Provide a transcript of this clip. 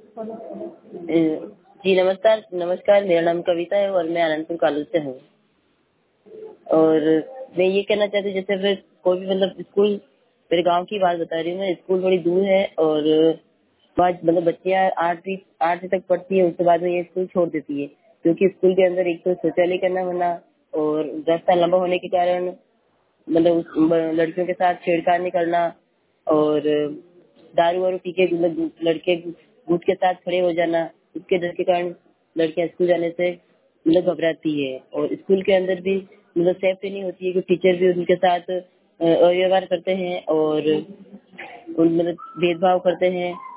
जी नमस्कार नमस्कार, मेरा नाम कविता है और मैं आनंदपुर कॉलेज से हूँ। और मैं ये कहना चाहती हूँ, जैसे फिर कोई भी मतलब स्कूल, मेरे गांव की बात बता रही हूँ मैं। स्कूल बड़ी दूर है और वहाँ मतलब बच्चियाँ आठवीं तक पढ़ती है, उसके बाद में ये स्कूल छोड़ देती है, क्योंकि स्कूल के अंदर एक तो शौचालय करना होना और रास्ता लंबा होने के कारण मतलब लड़कियों के साथ छेड़खानी करना और दारू वारू पी के मतलब लड़के गुट के साथ खड़े हो जाना, इसके डर के कारण लड़कियां स्कूल जाने से मतलब घबराती है। और स्कूल के अंदर भी मतलब सेफ्टी नहीं होती है, कि टीचर भी उनके साथ अव्यवहार करते हैं और मतलब भेदभाव करते हैं।